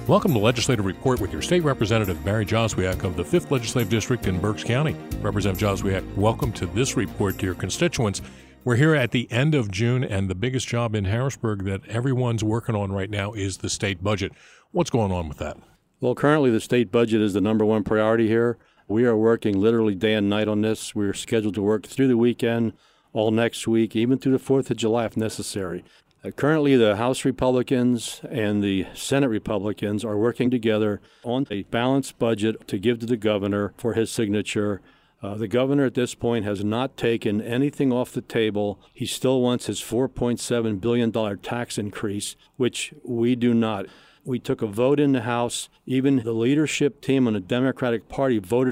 Welcome to Legislative Report with your State Representative, Barry Joswiak of the 5th Legislative District in Berks County. Representative Joswiak, welcome to this report to your constituents. We're here at the end of June, and the biggest job in Harrisburg that everyone's working on right now is the state budget. What's going on with that? Well, currently the state budget is the number one priority here. We are working literally day and night on this. We're scheduled to work through the weekend, all next week, even through the 4th of July if necessary. Currently, the House Republicans and the Senate Republicans are working together on a balanced budget to give to the governor for his signature. The governor at this point has not taken anything off the table. He still wants his $4.7 billion tax increase, which we do not. We took a vote in the House. Even the leadership team on the Democratic Party voted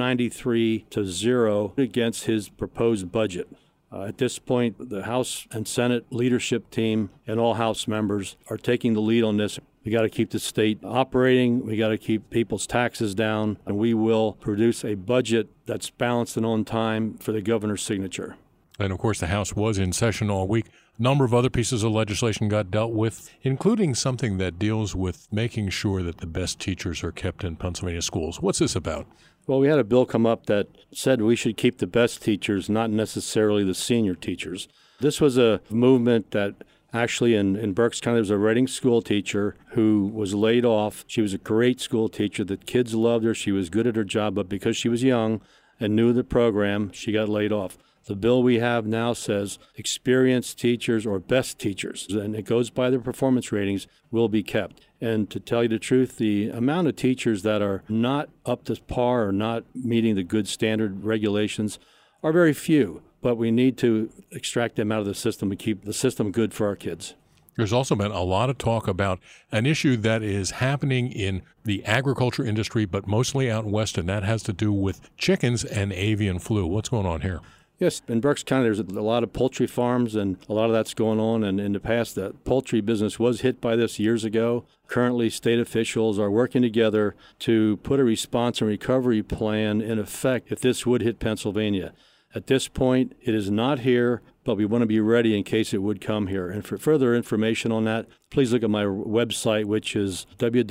193-0 against his proposed budget. At this point, the House and Senate leadership team and all House members are taking the lead on this. We got to keep the state operating. We got to keep people's taxes down, and we will produce a budget that's balanced and on time for the governor's signature. And, of course, the House was in session all week. A number of other pieces of legislation got dealt with, including something that deals with making sure that the best teachers are kept in Pennsylvania schools. What's this about? Well, we had a bill come up that said we should keep the best teachers, not necessarily the senior teachers. This was a movement that actually in Berks County, there was a Reading school teacher who was laid off. She was a great school teacher. The kids loved her. She was good at her job, but because she was young and knew the program, she got laid off. The bill we have now says experienced teachers or best teachers, and it goes by their performance ratings, will be kept. And to tell you the truth, the amount of teachers that are not up to par or not meeting the good standard regulations are very few, but we need to extract them out of the system to keep the system good for our kids. There's also been a lot of talk about an issue that is happening in the agriculture industry, but mostly out west, and that has to do with chickens and avian flu. What's going on here? Yes, in Berks County, there's a lot of poultry farms, and a lot of that's going on. And in the past, the poultry business was hit by this years ago. Currently, state officials are working together to put a response and recovery plan in effect if this would hit Pennsylvania. At this point, it is not here, but we want to be ready in case it would come here. And for further information on that, please look at my website, which is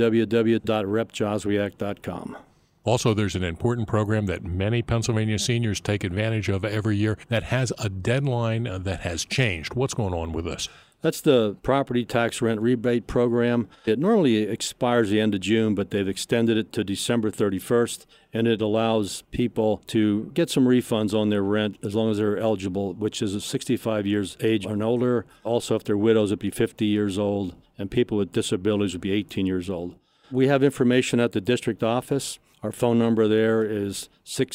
www.repjoswiak.com. Also, there's an important program that many Pennsylvania seniors take advantage of every year that has a deadline that has changed. What's going on with this? That's the property tax rent rebate program. It normally expires the end of June, but they've extended it to December 31st, and it allows people to get some refunds on their rent as long as they're eligible, which is 65 years age and older. Also, if they're widows, it'd be 50 years old, and people with disabilities would be 18 years old. We have information at the district office. Our phone number there is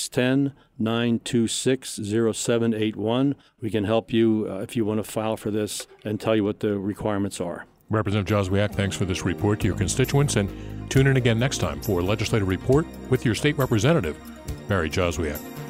610-926-0781. We can help you if you want to file for this and tell you what the requirements are. Representative Joswiak, thanks for this report to your constituents, and tune in again next time for a Legislative Report with your state representative, Barry Joswiak.